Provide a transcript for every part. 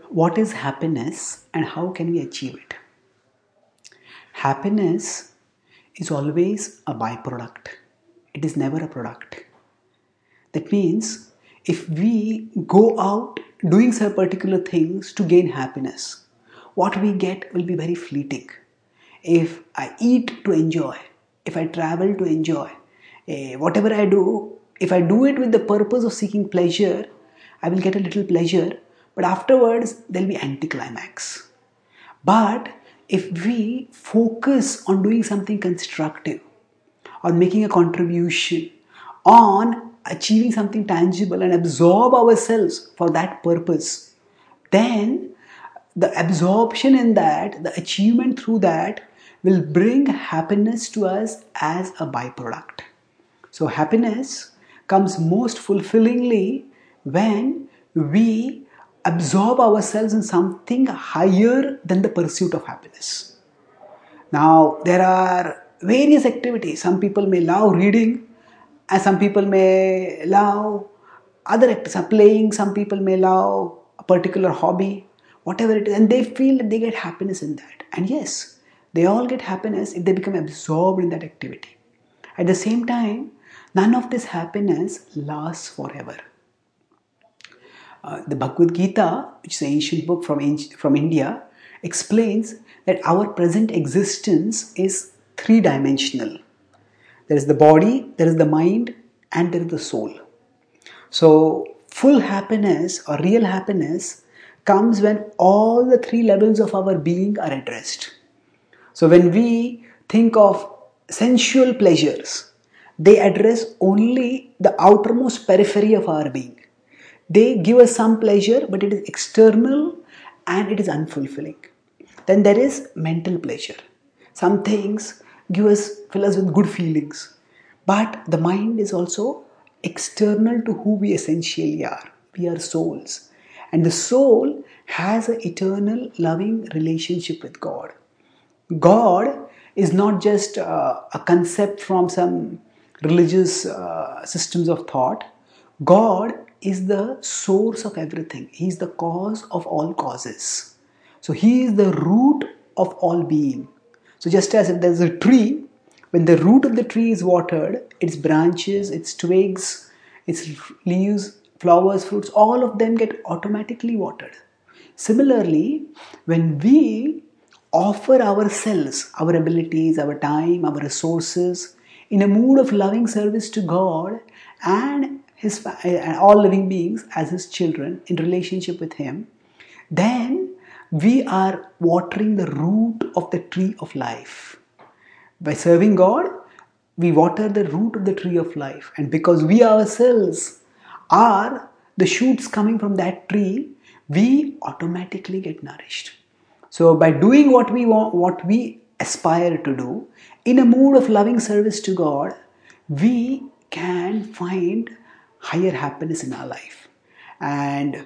What is happiness and how can we achieve it? Happiness is always a byproduct. It is never a product. That means if we go out doing some particular things to gain happiness, what we get will be very fleeting. If I eat to enjoy, if I travel to enjoy, whatever I do, if I do it with the purpose of seeking pleasure, I will get a little pleasure, but afterwards there will be anticlimax. But if we focus on doing something constructive, on making a contribution, on achieving something tangible and absorb ourselves for that purpose, then the absorption in that, the achievement through that will bring happiness to us as a byproduct. So happiness comes most fulfillingly when we absorb ourselves in something higher than the pursuit of happiness. Now, there are various activities. Some people may love reading, and some people may love other activities, playing. Some people may love a particular hobby, whatever it is, and they feel that they get happiness in that. And yes, they all get happiness if they become absorbed in that activity. At the same time, none of this happiness lasts forever. The Bhagavad Gita, which is an ancient book from India, explains that our present existence is three-dimensional. There is the body, there is the mind, and there is the soul. So, full happiness or real happiness comes when all the three levels of our being are addressed. So, when we think of sensual pleasures, they address only the outermost periphery of our being. They give us some pleasure, but it is external and it is unfulfilling. Then there is mental pleasure. Some things fill us with good feelings, but the mind is also external to who we essentially are. We are souls, and the soul has an eternal loving relationship with God. God is not just a concept from some religious systems of thought. God is the source of everything. He is the cause of all causes. So He is the root of all being. So just as if there is a tree, when the root of the tree is watered, its branches, its twigs, its leaves, flowers, fruits, all of them get automatically watered. Similarly, when we offer ourselves, our abilities, our time, our resources, in a mood of loving service to God and all living beings as His children in relationship with Him, then we are watering the root of the tree of life. By serving God, we water the root of the tree of life. And because we ourselves are the shoots coming from that tree, we automatically get nourished. So by doing what we want, what we aspire to do, in a mood of loving service to God, we can find higher happiness in our life. And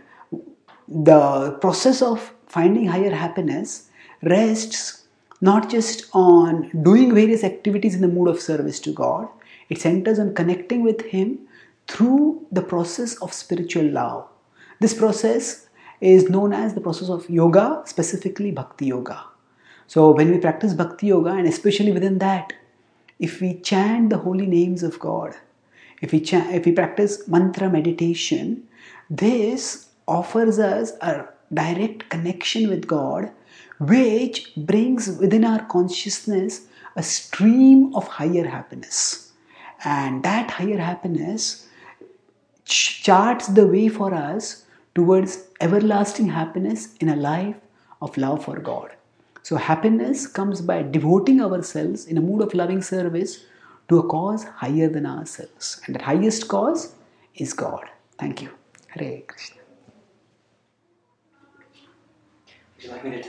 the process of finding higher happiness rests not just on doing various activities in the mood of service to God, it centers on connecting with Him through the process of spiritual love. This process is known as the process of yoga, specifically Bhakti Yoga. So when we practice Bhakti Yoga, and especially within that, if we chant the holy names of God, if we practice mantra meditation, this offers us a direct connection with God, which brings within our consciousness a stream of higher happiness. And that higher happiness charts the way for us towards everlasting happiness in a life of love for God. So happiness comes by devoting ourselves in a mood of loving service to a cause higher than ourselves. And that highest cause is God. Thank you. Hare Krishna. Would you like me to